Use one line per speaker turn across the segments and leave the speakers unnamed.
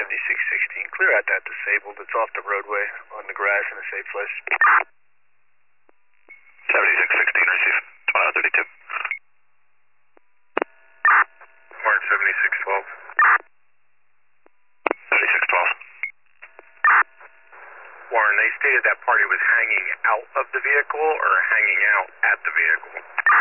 7616, clear out that disabled. It's off the roadway on the grass in a safe place.
7616, receive. 2132.
Warren 7612.
7612.
Warren, they stated that party was hanging out of the vehicle or hanging out at the vehicle?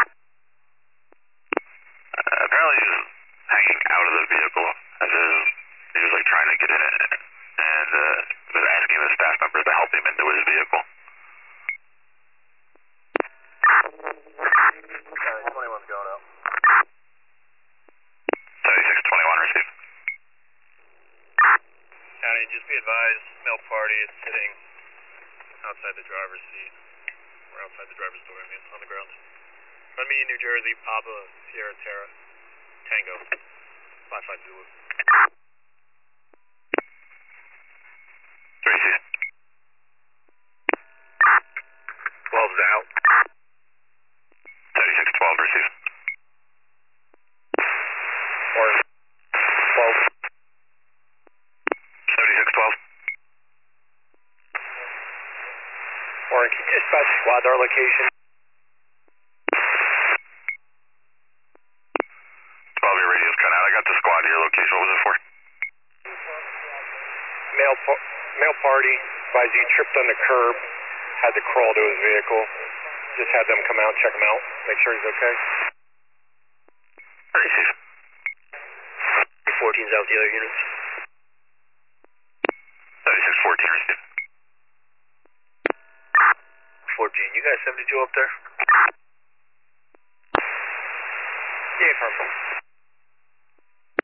Apparently he was hanging out of the vehicle, as if he was like trying to get in it, and was asking the staff members to help him into his vehicle.
21's going up.
7621, receive.
County, just be advised, male party is sitting outside the driver's seat, or outside the driver's door, on the ground. Front me in New Jersey, Papa, Sierra Terra, Tango, 55 Zulu. 12's out.
7612, receive.
Or 12.
7612.
Warren, can you dispatch squad to our location?
12, your radio's cut out. I got the squad to your location. What was it for?
Male party, advised he tripped on the curb, had to crawl to his vehicle. Just had them come out, check him out, make sure he's okay.
Receive.
14's out with the other units.
7614, receive.
14, you got 72 up there? Yeah, purple.